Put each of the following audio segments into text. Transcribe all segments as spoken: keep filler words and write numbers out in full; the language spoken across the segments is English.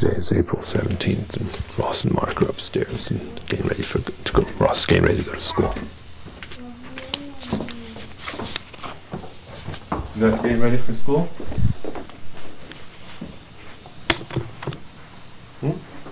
Today is April seventeenth, and Ross and Mark are upstairs and getting ready for to go. Ross is getting ready to go to school. You guys getting ready for school? Hmm?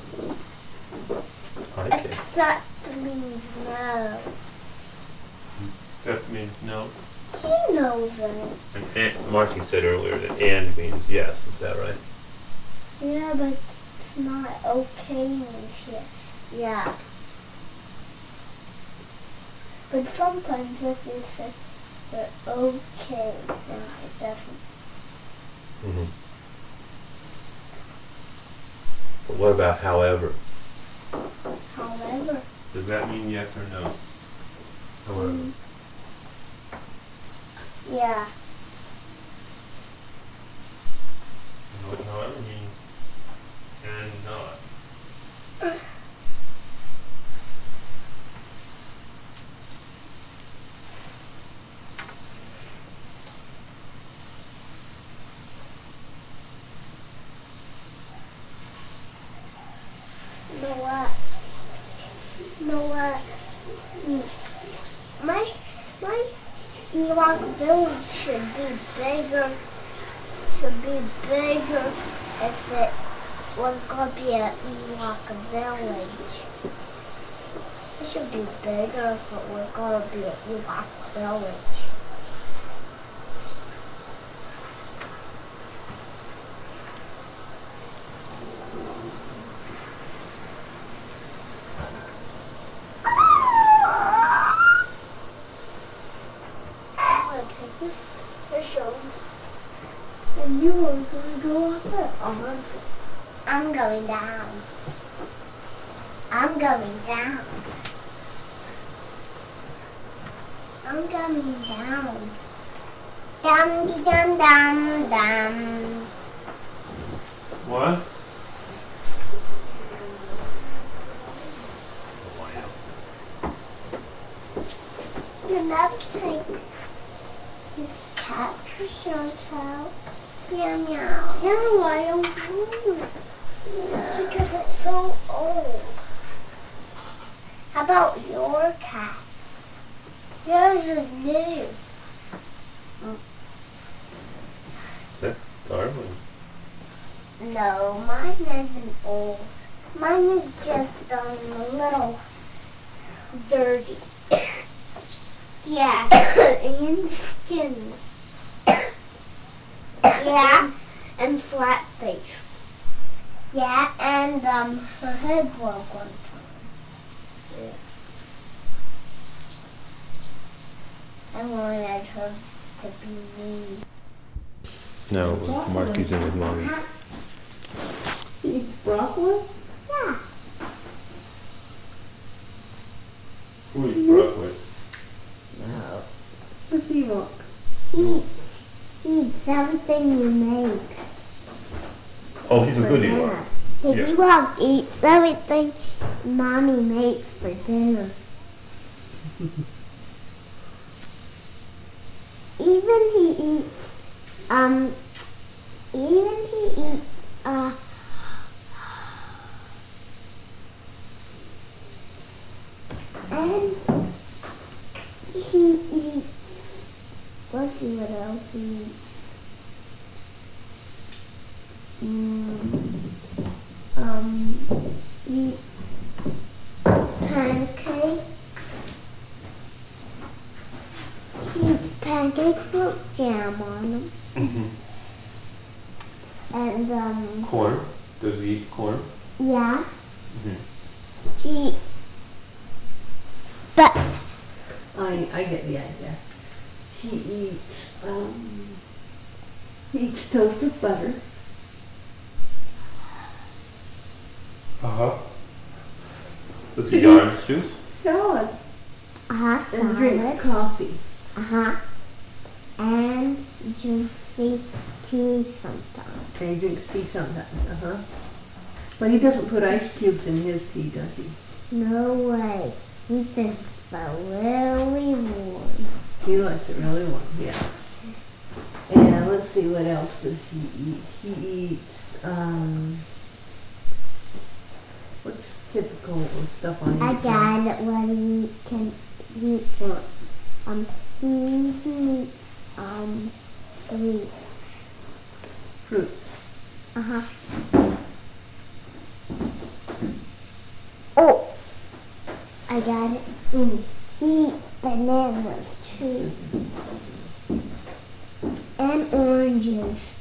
Hi, Kate. Except means no. Except means no. She knows it. And, and Marty said earlier that and means yes. Is that right? Yeah, but it's not okay means yes. Yeah. But sometimes if you say they're okay, then it doesn't. Mm-hmm. But what about however? However. Does that mean yes or no? However. Mm. Yeah. What however means and not. You know what? You know what? Mm. My my Ewok village should be bigger. Should be bigger if it was gonna be an Ewok village. It should be bigger if it was gonna be an Ewok village. This shows, and you are going to go up there. I'm going down. I'm going down. I'm going down. Dum dum dum dum. What? You never take this cat to Sean's house. Meow meow. No, I don't want it. Because it's so old. How about your cat? Yours is new. That's Darwin. No, mine isn't old. Mine is just um, a little dirty. Yeah, and skinny. Yeah, and flat face. Yeah, and um, her head broke one time. Yeah. I wanted her to be mean. No, Marky's in with Mommy. She eats broccoli? Yeah. Who eats broccoli? No. What's Ewok? Eat, eats everything you make. Oh, he's a good Ewok. The Yeah. Ewok eats everything Mommy makes for dinner. Even he eats, um, even he eats, uh, and he eats, let's see what else he eats. Mm, um, eat pancakes. He eats pancakes with jam on them. Mm-hmm. And, um, Corn. Does he eat corn? yeah. Mm-hmm. He, but, I I get the idea. He eats um he eats toasted butter. Uh-huh. Does he eat orange juice? Salad. uh-huh, And drinks salad. coffee. Uh-huh. And juicy tea sometimes. And he drinks tea sometimes. Uh-huh. But he doesn't put ice cubes in his tea, does he? No way. He thinks they're really warm. He likes it really warm, yeah. And let's see, what else does he eat? He eats um coat and stuff on I it. got it what he can eat for. Um, he can eat, um, fruit. Fruits. Uh-huh. Oh, I got it. Mm. He eats bananas too. And oranges.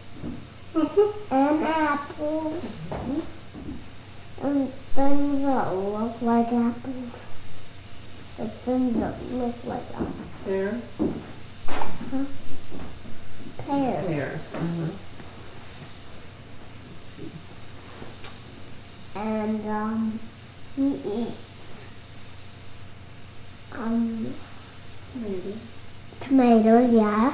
And apples. And things that look like apples. The things that look like apples. Pear. Huh? Pear. Pears. Uh-huh. And um, he eats um Maybe. tomatoes, yeah.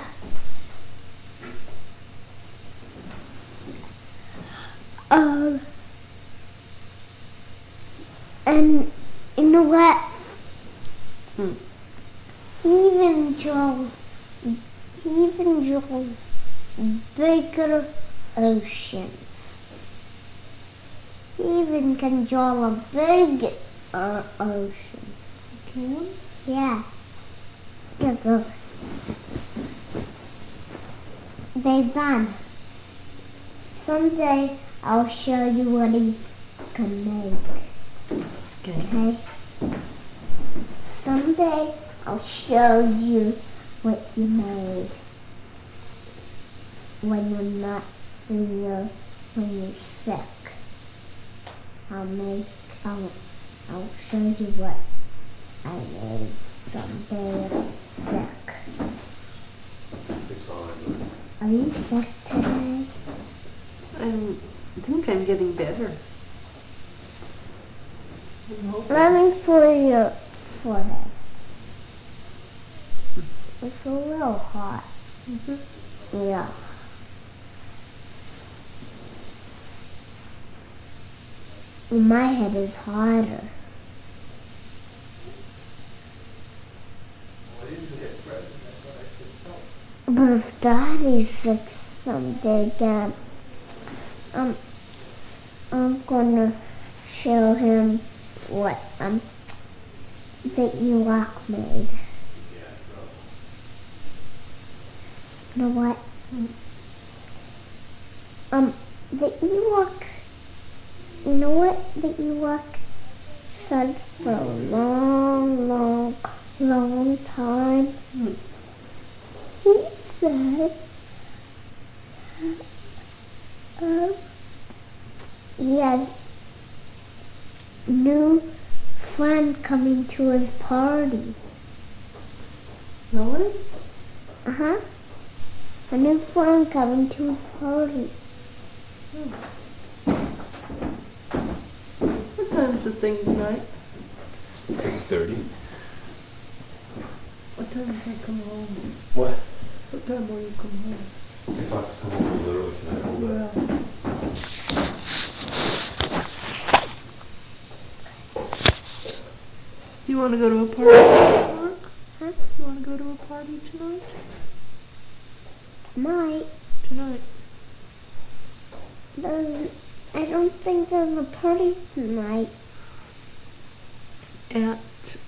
Um, and you know what? Hmm. He even draws. He even draws bigger oceans. He even can draw a big uh, ocean. Can? Yeah. Go, go. They've done. Someday I'll show you what he can make. Okay. Okay? Someday I'll show you what he made. When you're not, when you're, when you're sick. I'll make, I'll, I'll show you what I made someday sick. Are you sick today? I'm, I think I'm getting better. I'm hoping. Let me feel your forehead. It's a little hot. Mm-hmm. Yeah. My head is hotter. But if Daddy's sick someday again, um, I'm gonna show him what um the Ewok made. You know what? Um, the Ewok. You know what the Ewok said for a long, long, long time? Hmm. He said, uh, he has new friend coming to his party. Really? Uh huh. A new friend coming to his party. What time's the thing tonight? six thirty. What time does I come home? What? What time will you come home? It's not to come over literally tonight. Yeah. Do you want to go to a party, Mark? Huh? You want to go to a party tonight? Might. Tonight. There's, I don't think there's a party tonight. At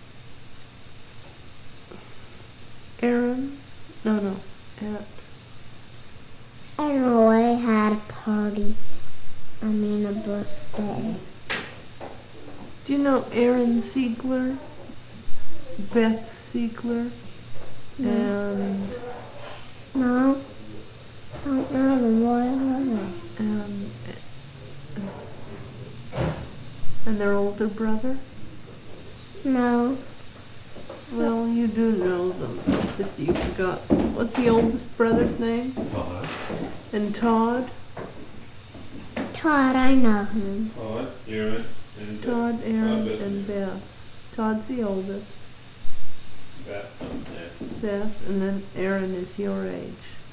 Aaron? No, no. At I don't know, I had a party. I mean a birthday. Do you know Aaron Siegler? Beth Siegler? No. And No, don't know the royal. and and their older brother? No, Well, you do know them. It's just you forgot. What's the oldest brother's name? Todd. And Todd? Todd, I know him. Todd, Aaron, and Todd, Aaron, Beth. and Beth. Todd's the oldest. Beth. Beth, and then Aaron is your age.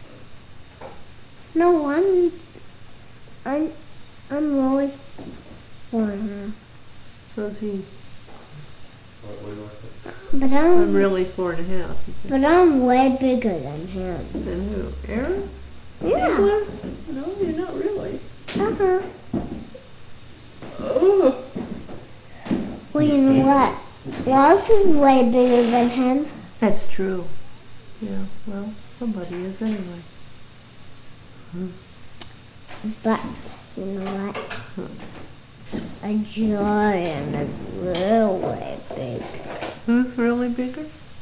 No, I'm, I'm, I'm really four and a half. So is he. What, what do you want to say? But I'm, I'm really four and a half. Is he? but I'm way bigger than him. Then who? Aaron? Yeah. Siegler? No, you're not really. Uh huh. Oh. Well, you know what? Ross is way bigger than him. That's true. Yeah, well, somebody is anyway. Hmm. But, you know what? A giant is really big. Who's really bigger?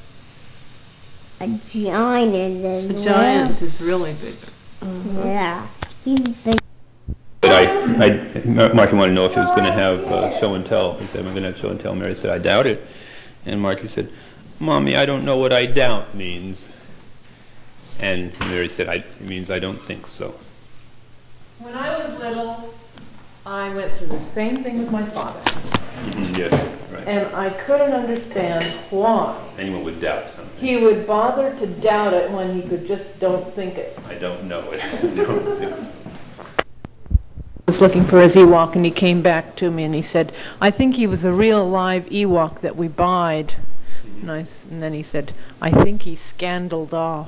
A giant is The giant is really bigger. Uh-huh. Yeah, he's big. But I, I, Marky wanted to know if he was going to have uh, show and tell. He said, "Am I going to have show and tell?" Mary said, "I doubt it." And Marky said, "Mommy, I don't know what I doubt means." And Mary said, I, "It means I don't think so." When I was little, I went through the same thing with my father. Mm-hmm, yes, right. And I couldn't understand why Anyone would doubt something. he would bother to doubt it when he could just don't think it. I don't know it. I don't think so. I was looking for his Ewok, and he came back to me and he said, "I think he was a real live Ewok that we buyed." And, I s- and then he said, "I think he scandaled off."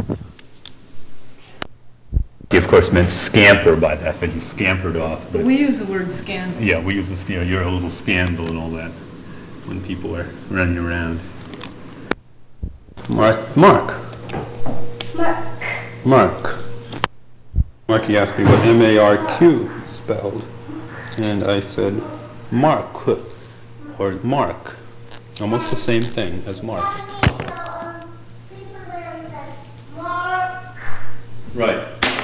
He, of course, meant scamper by that, but he scampered off. But We use the word scandal. yeah, we use this, you know, you're a little scandal and all that when people are running around. Mark. Mark. Mark. Mark. Marky asked me what M A R Q spelled, and I said Mark, or Mark. Almost the same thing as Mark. Right.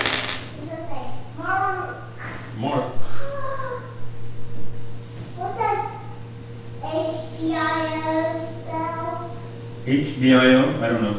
Mark. What does H D I O spell? H D I O? I don't know.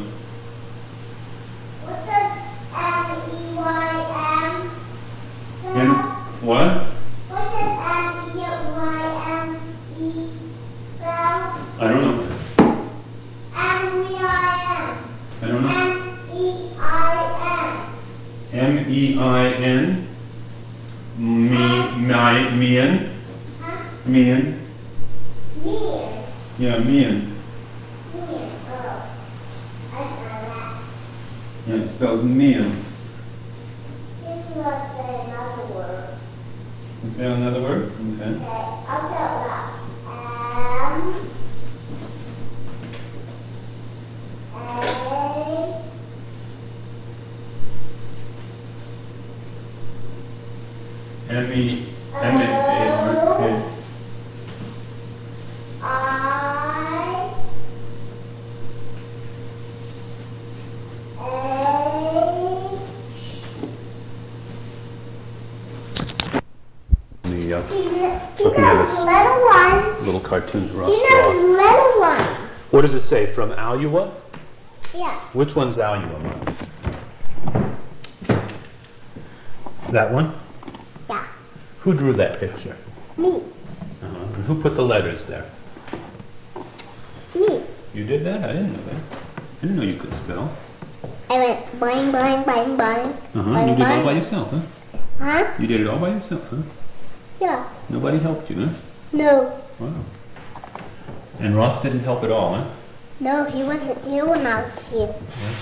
What does M E Y M spell? And what? What does M E Y M E spell? I don't know. M E I M. I don't know. M E I N. M E I N. Me, my, Mian. Huh? Mian. Mean. Yeah, Mian. Mean. Oh. I know that. Yeah, it spells Mian. This must say another word. Is there another word? Okay. Okay, I'll tell that. M. A. M E M A R K. I. A. The uh, He kn- he Looking at knows this little ones. little cartoon that Ross He draw. knows little ones. What does it say? From Alua? Yeah. Which one's Alua, Mark? That one? Yeah. Who drew that picture? Me. Uh-huh. And who put the letters there? Me. You did that? I didn't know that. I didn't know you could spell. I went boing, boing, boing, boing. Uh-huh. Boing, You did it all boing. by yourself, huh? Huh? You did it all by yourself, huh? Yeah. Nobody helped you, huh? No. Wow. And Ross didn't help at all, huh? No, he wasn't here when I was here.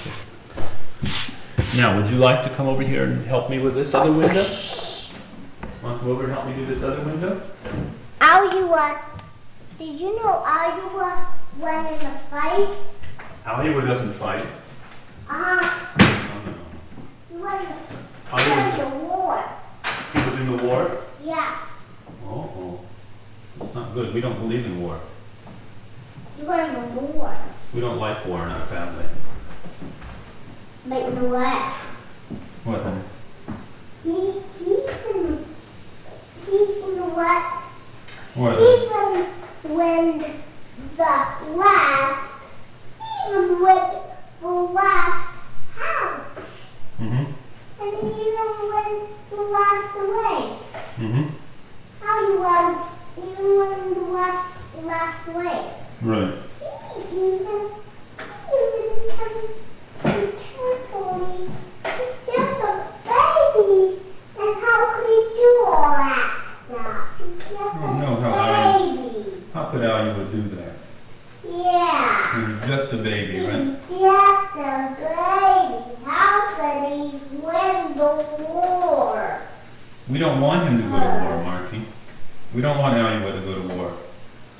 Now, would you like to come over here and help me with this other window? Want to come over and help me do this other window? Alua. Did you know Alua went in a fight? Alua doesn't fight. Uh-huh. Oh, no. He went in Alua, the war. he was in the war? Yeah. Oh, oh. That's not good. We don't believe in war. He went in the war. We don't like war in our family. But you know what? What, honey? He, even, even what? What? Even when the last, even when the last house, Mm-hmm. and even when the last away, Mm-hmm. how you was, even when the last, last ways. Right. He even, even can carefully, he's just a baby, and how could he do all that stuff? He's just Oh, no, a how I- baby. How could Alua do that? Yeah. He was just a baby, right? He's just a baby. How could he win the war? We don't want him to go to war, Marky. We don't want Alua to go to war.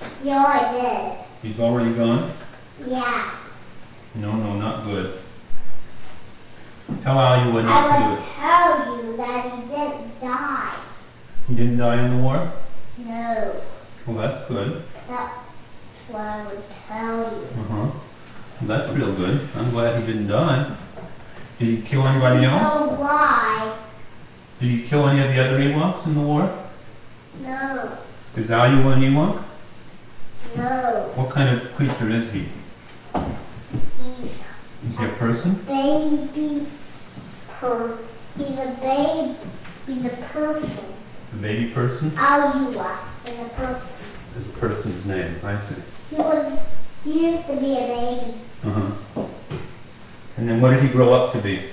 Yeah, I did. He's already gone? Yeah. No, no, not good. Tell Al what I not to will do it. tell you that he didn't die. He didn't die in the war? No. Well, that's good. That's what I would tell you. Uh-huh. Well, that's real good. I'm glad he didn't die. Did he kill anybody else? So why? Did he kill any of the other Ewoks in the war? No. Is Aluwa an Ewok? No. What kind of creature is he? He's Is he a person? baby per he's a babe he's a person. A baby person? Alua is a person. Is a person's name. I see. He was he used to be a baby. Uh-huh. And then what did he grow up to be?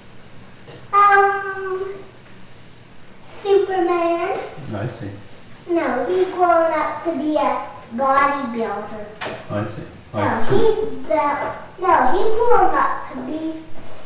Um Superman. I see. No, he's grown up to be a bodybuilder. I see. No, Like, he's the no, he's grown up to be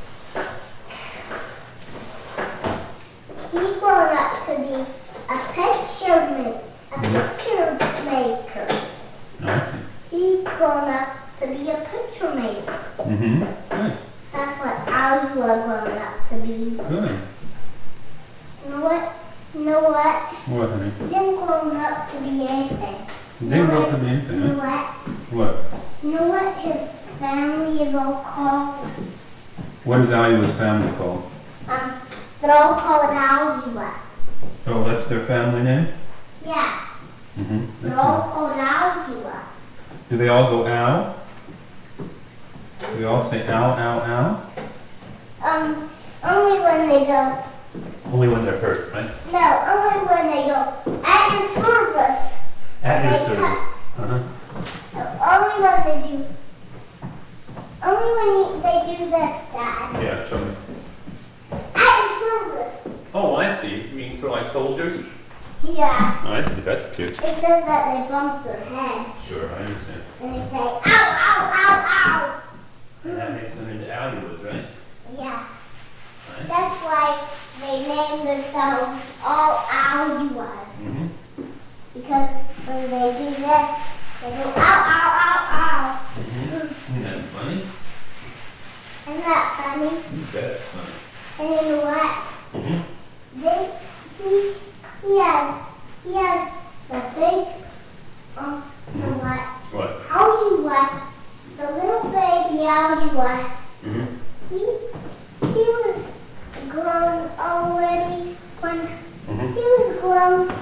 he's grown up to be a picture ma- a picture maker. I see. He's grown up to be a picture maker. Mm-hmm. Good. That's what Alua grown up to be. Good. You know what? You know what? What, honey? He didn't grow up to be anything. He didn't grow up to be You anything, know huh? what? What? You know what his family is all called? What is Alua's family called? Um, they're all called Alua. Oh, that's their family name? Yeah, Mm-hmm. they're all called Alua. Do they all go ow? Do they all say ow, ow, Um, only when they go, ow? Only when they're hurt, right? no, only when they go at your service. At When your they service. cut. Uh-huh. So only when they do, only when they do this, Dad. Yeah, show me. At your service. Oh, I see. You mean for like soldiers? Yeah. Oh, I see. That's cute. It says that they bump their head Sure, I understand. and they say, ow, ow, ow, And that makes them into Aluas, right? ow. Yeah. Nice. That's why they named themselves all Aluas. Mm-hmm. Because when they do this, they go ow, ow, ow, ow. Mm-hmm. Isn't that funny? Isn't that funny? You bet it's funny. And you know what? Mm-hmm. They, he, he has, he has the big, um, you know what? What? Aluwa, the little baby Aluwa, Mm-hmm. he, he was grown already when Mm-hmm. he was grown.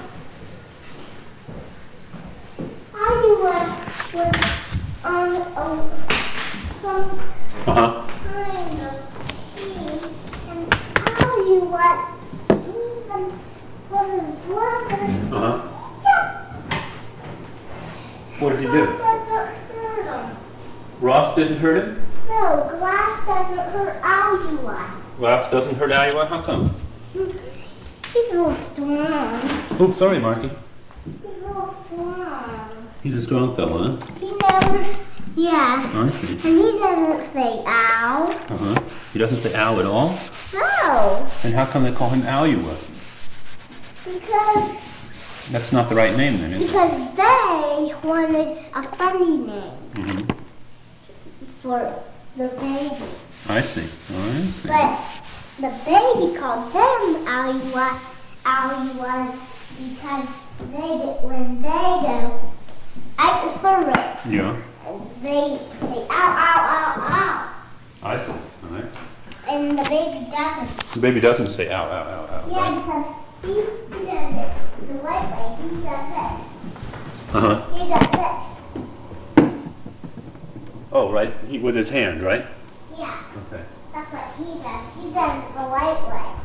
Aluwa was on a, some Uh-huh. kind of tree, and Aluwa even for his brother Uh-huh. just What did he glass do? doesn't hurt him. Ross didn't hurt him? No, glass doesn't hurt Aluwa. Glass doesn't hurt Alua? How come? He's real strong. Oh, sorry, Marky. He's real strong. He's a strong fellow, huh? He never, yeah. I see. And he doesn't say ow. Uh-huh. He doesn't say ow at all? No, And how come they call him Alua? because That's not the right name then, is it? because they wanted a funny name Mm-hmm. for the baby. I see. All right. But the baby called them Alua, Aluas because they get, when they go at the service, Yeah. they say ow, ow, ow, ow. I see. All right. And the baby doesn't. The baby doesn't say ow, ow, ow, ow. Yeah, because he, he does it the right way. He does this. Uh-huh. He does this. Oh, right. He, with his hand, right? Yeah, Okay. that's what he does. He does it the right way.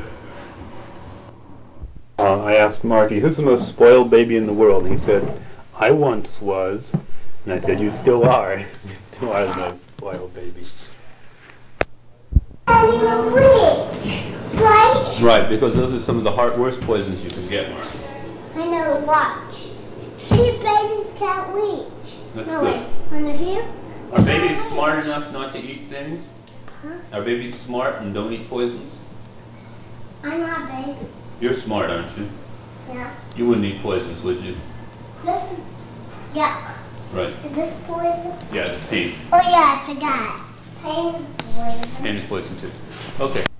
Uh, I asked Marky, who's the most spoiled baby in the world? He said, I once was. And I said, you still are. You still are the most spoiled baby. And reach, right? Right, because those are some of the hard, worst poisons you can get, Mark. I know, watch. See if babies can't reach. That's no, good. wait. When they're here? Are babies smart enough not to eat things? Huh? Are babies smart and don't eat poisons? I'm not a baby. You're smart, aren't you? Yeah. You wouldn't eat poisons, would you? This is, Yeah. Right. Is this poison? Yeah, it's pain. Oh yeah, I forgot. Pain is poison. Pain is poison too. Okay.